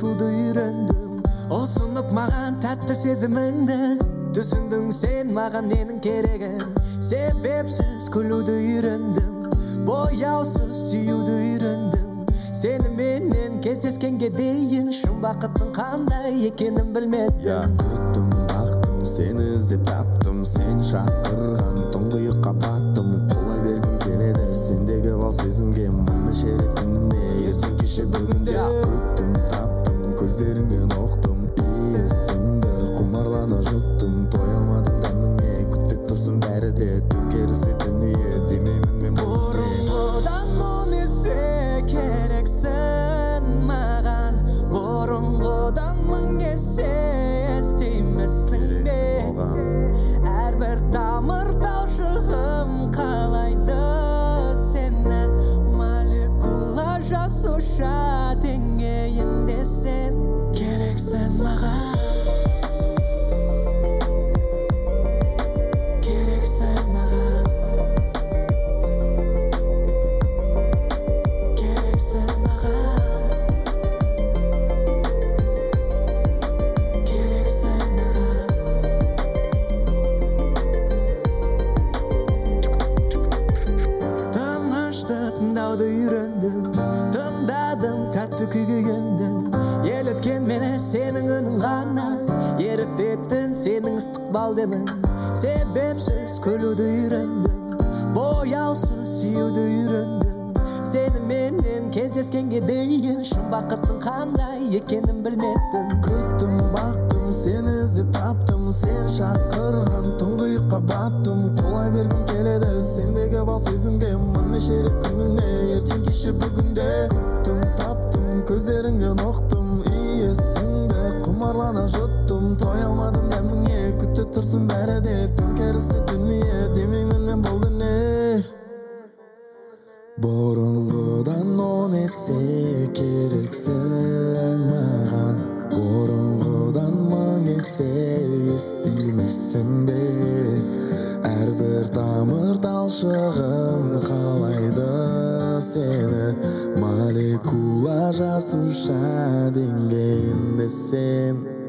сағынышуды үйрендім. Осынып маған тәтті сезіміңді, түсіндің сен маған ненің керегін. Себепсіз күлуді үйрендім, бояусыз сүюді үйрендім. Сені менен кездескенге дейін шын бақыттың қандай екенін білмедім. Күттім, бақтым, сені іздеп таптым, сен шақырған тұңғиыққа баттым. Құлай бергім келеді сендегі бал сезімге, мұны шеретініне ертең кеше бүгінде. Күттім, таптым, көздеріңнен оқтым, иесіңді құмарлана жұттым. Той алмадым дәміңе, күттік тұрсын бәрі де төңкерісі дүние. Демеймін мен бұрынғыдан он есе керексің маған, бұрынғыдан мың есе естимісің бе? Әрбір тамыр талшығым қалайды сені, молекула жасуша деңгейінде сен керексің маған. Тыңдауды үйрендім, тыңдадым, тәтті күйге ендім. Еліткен мені сенің үнің ғана, ерітетін сенің ыстық балдемің. Себепсіз күлуді үйрендім, бояусыз сүюді үйрендім. Сені менен кездескенге дейін шын бақыттың қандай екенін білмедім. Күттім, бақтым, сені іздеп таптым, сен шақырған тұңғиыққа баттым. Құлай бергім келеді сендегі бал сезімге, мұны шерет күніне ертең кеше бүгінде. Күттім, таптым, көздеріңнен оқтым, иесіңді құмарлана жұттым. Той алмадым дәміңе, күтті тұрсын бәрі де төңкерісі дүние. Демеймін мен бұл не. Бұрынғыдан он есе керексің маған, бұрынғыдан мың есе естимісің бе? Әрбір тамыр талшығым қалайды сені, молекула жасуша деңгейінде сен